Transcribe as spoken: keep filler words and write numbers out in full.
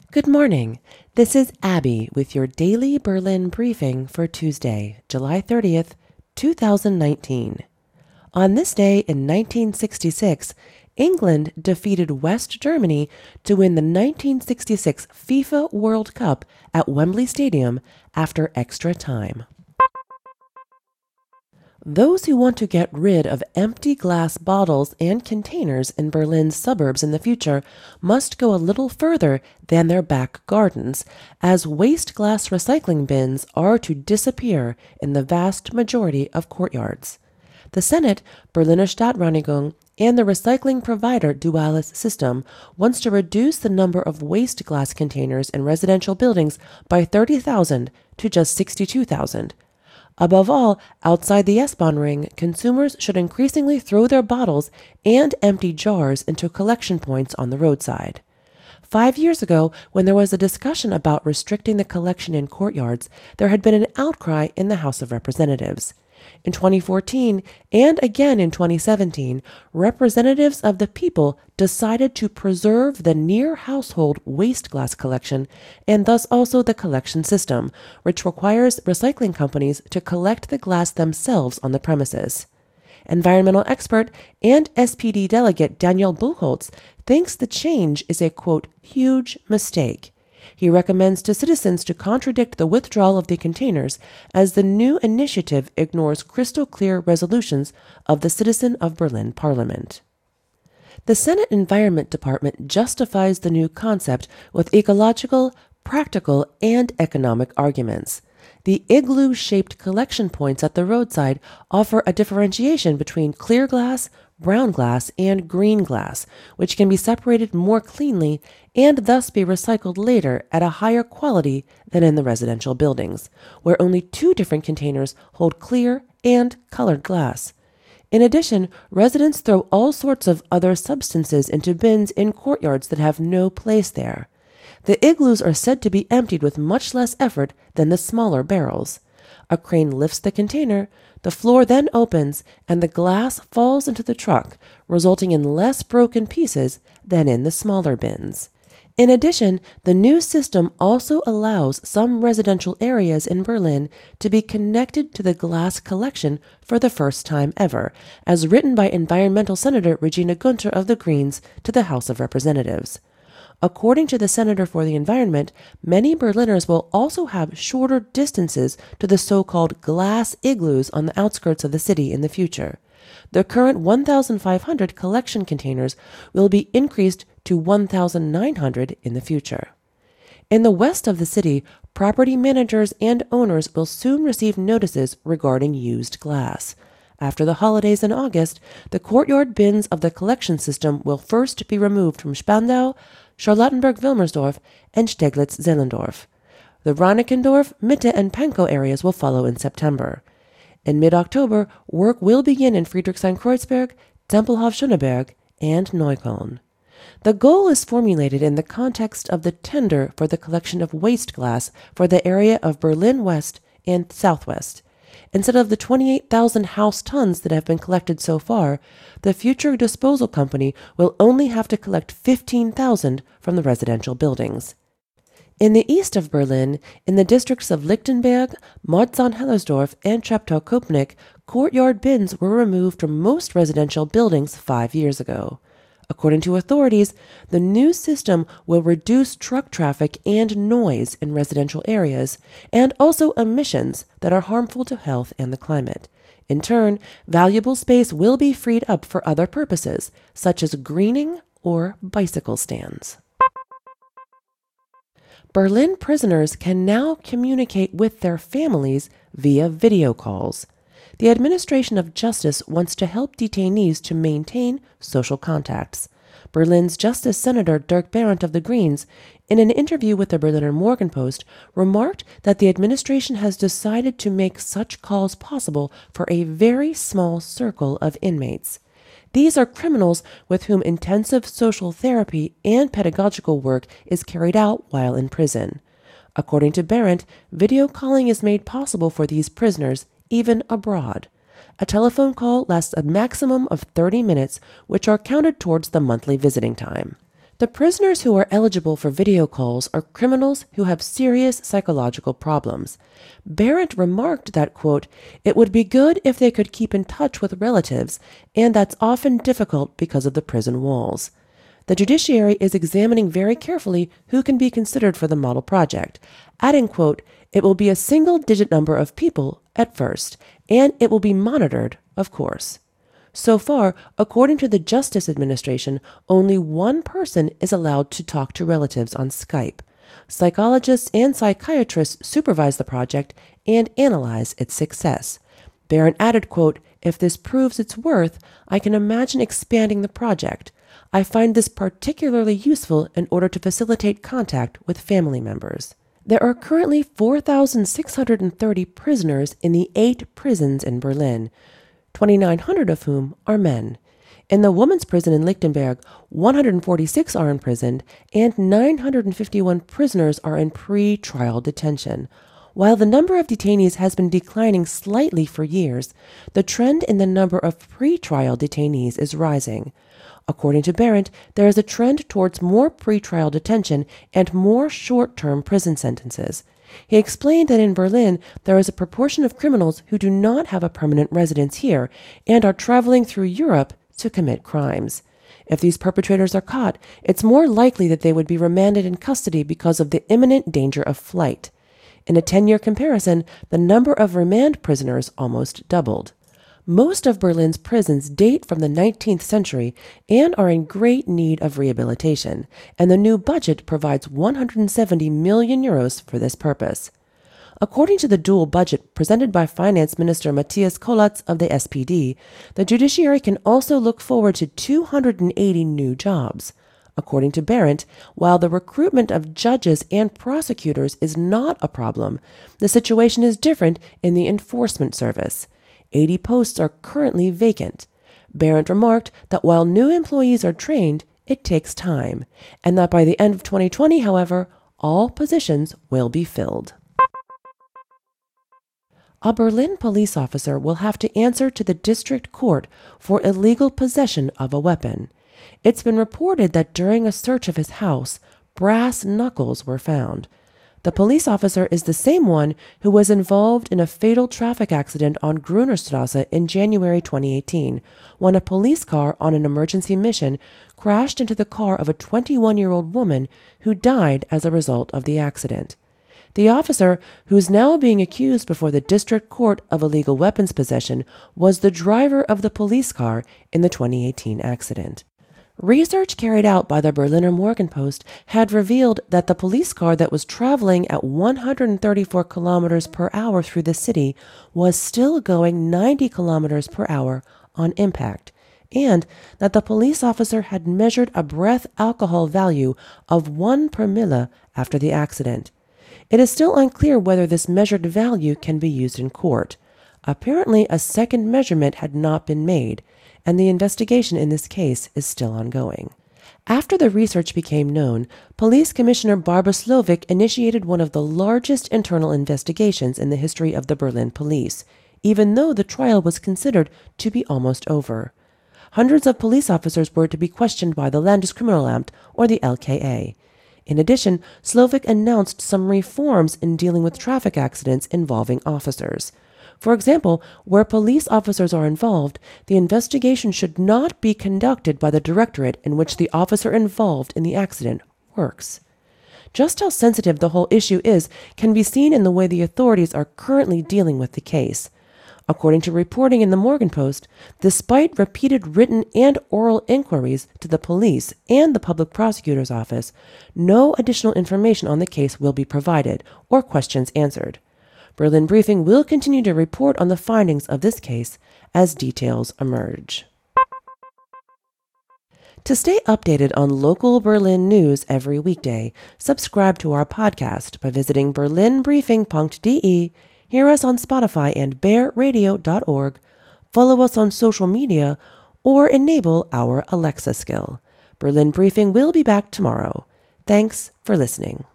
Good morning. This is Abby with your daily Berlin briefing for Tuesday, July thirtieth, two thousand nineteen. On this day in nineteen sixty-six, England defeated West Germany to win the nineteen sixty-six FIFA World Cup at Wembley Stadium after extra time. Those who want to get rid of empty glass bottles and containers in Berlin's suburbs in the future must go a little further than their back gardens, as waste glass recycling bins are to disappear in the vast majority of courtyards. The Senate, Berliner Stadtreinigung, and the recycling provider Dualis System wants to reduce the number of waste glass containers in residential buildings by thirty thousand to just sixty-two thousand. Above all, outside the S-Bahn ring, consumers should increasingly throw their bottles and empty jars into collection points on the roadside. Five years ago, when there was a discussion about restricting the collection in courtyards, there had been an outcry in the House of Representatives. In twenty fourteen, and again in twenty seventeen, representatives of the people decided to preserve the near-household waste glass collection and thus also the collection system, which requires recycling companies to collect the glass themselves on the premises. Environmental expert and S P D delegate Daniel Buchholz thinks the change is a, quote, huge mistake. He recommends to citizens to contradict the withdrawal of the containers, as the new initiative ignores crystal clear resolutions of the Citizen of Berlin Parliament. The Senate Environment Department justifies the new concept with ecological, practical, and economic arguments. The igloo-shaped collection points at the roadside offer a differentiation between clear glass, brown glass, and green glass, which can be separated more cleanly and thus be recycled later at a higher quality than in the residential buildings, where only two different containers hold clear and colored glass. In addition, residents throw all sorts of other substances into bins in courtyards that have no place there. The igloos are said to be emptied with much less effort than the smaller barrels. A crane lifts the container, the floor then opens, and the glass falls into the truck, resulting in less broken pieces than in the smaller bins. In addition, the new system also allows some residential areas in Berlin to be connected to the glass collection for the first time ever, as written by environmental Senator Regina Gunther of the Greens to the House of Representatives. According to the Senator for the Environment, many Berliners will also have shorter distances to the so-called glass igloos on the outskirts of the city in the future. The current one thousand five hundred collection containers will be increased to one thousand nine hundred in the future. In the west of the city, property managers and owners will soon receive notices regarding used glass. After the holidays in August, the courtyard bins of the collection system will first be removed from Spandau, Charlottenburg-Wilmersdorf, and Steglitz-Zehlendorf. The Reinickendorf, Mitte, and Pankow areas will follow in September. In mid-October, work will begin in Friedrichshain-Kreuzberg, Tempelhof-Schöneberg, and Neukölln. The goal is formulated in the context of the tender for the collection of waste glass for the area of Berlin West and Southwest. Instead of the twenty-eight thousand house tons that have been collected so far, the future disposal company will only have to collect fifteen thousand from the residential buildings. In the east of Berlin, in the districts of Lichtenberg, Marzahn-Hellersdorf, and Treptow-Köpenick, courtyard bins were removed from most residential buildings five years ago. According to authorities, the new system will reduce truck traffic and noise in residential areas, and also emissions that are harmful to health and the climate. In turn, valuable space will be freed up for other purposes, such as greening or bicycle stands. Berlin prisoners can now communicate with their families via video calls. The Administration of Justice wants to help detainees to maintain social contacts. Berlin's Justice Senator Dirk Berndt of the Greens, in an interview with the Berliner Morgenpost, remarked that the administration has decided to make such calls possible for a very small circle of inmates. These are criminals with whom intensive social therapy and pedagogical work is carried out while in prison. According to Berndt, video calling is made possible for these prisoners even abroad. A telephone call lasts a maximum of thirty minutes, which are counted towards the monthly visiting time. The prisoners who are eligible for video calls are criminals who have serious psychological problems. Barrett remarked that, quote, "It would be good if they could keep in touch with relatives, and that's often difficult because of the prison walls." The judiciary is examining very carefully who can be considered for the model project, adding, quote, "It will be a single-digit number of people at first, and it will be monitored, of course." So far, according to the Justice Administration, only one person is allowed to talk to relatives on Skype. Psychologists and psychiatrists supervise the project and analyze its success. Barron added, quote, "If this proves its worth, I can imagine expanding the project. I find this particularly useful in order to facilitate contact with family members." There are currently four thousand six hundred thirty prisoners in the eight prisons in Berlin, twenty-nine hundred of whom are men. In the women's prison in Lichtenberg, one hundred forty-six are imprisoned, and nine hundred fifty-one prisoners are in pre-trial detention. While the number of detainees has been declining slightly for years, the trend in the number of pre-trial detainees is rising. According to Barrett, there is a trend towards more pre-trial detention and more short-term prison sentences. He explained that in Berlin, there is a proportion of criminals who do not have a permanent residence here and are traveling through Europe to commit crimes. If these perpetrators are caught, it's more likely that they would be remanded in custody because of the imminent danger of flight. In a ten-year comparison, the number of remand prisoners almost doubled. Most of Berlin's prisons date from the nineteenth century and are in great need of rehabilitation, and the new budget provides one hundred seventy million euros for this purpose. According to the dual budget presented by Finance Minister Matthias Kollatz of the S P D, the judiciary can also look forward to two hundred eighty new jobs. According to Barrett, while the recruitment of judges and prosecutors is not a problem, the situation is different in the enforcement service. eighty posts are currently vacant. Barrett remarked that while new employees are trained, it takes time, and that by the end of twenty twenty, however, all positions will be filled. A Berlin police officer will have to answer to the district court for illegal possession of a weapon. It's been reported that during a search of his house, brass knuckles were found. The police officer is the same one who was involved in a fatal traffic accident on Grunerstrasse in January twenty eighteen, when a police car on an emergency mission crashed into the car of a twenty-one-year-old woman who died as a result of the accident. The officer, who is now being accused before the district court of illegal weapons possession, was the driver of the police car in the twenty eighteen accident. Research carried out by the Berliner Morgenpost had revealed that the police car that was traveling at one hundred thirty-four kilometers per hour through the city was still going ninety kilometers per hour on impact, and that the police officer had measured a breath alcohol value of one promille after the accident. It is still unclear whether this measured value can be used in court. Apparently, a second measurement had not been made, and the investigation in this case is still ongoing. After the research became known, Police Commissioner Barbara Slowik initiated one of the largest internal investigations in the history of the Berlin police, even though the trial was considered to be almost over. Hundreds of police officers were to be questioned by the Landeskriminalamt, or the L K A. In addition, Slowik announced some reforms in dealing with traffic accidents involving officers. For example, where police officers are involved, the investigation should not be conducted by the directorate in which the officer involved in the accident works. Just how sensitive the whole issue is can be seen in the way the authorities are currently dealing with the case. According to reporting in the Morgenpost, despite repeated written and oral inquiries to the police and the public prosecutor's office, no additional information on the case will be provided or questions answered. Berlin Briefing will continue to report on the findings of this case as details emerge. To stay updated on local Berlin news every weekday, subscribe to our podcast by visiting berlin briefing dot d e, hear us on Spotify and bear radio dot org, follow us on social media, or enable our Alexa skill. Berlin Briefing will be back tomorrow. Thanks for listening.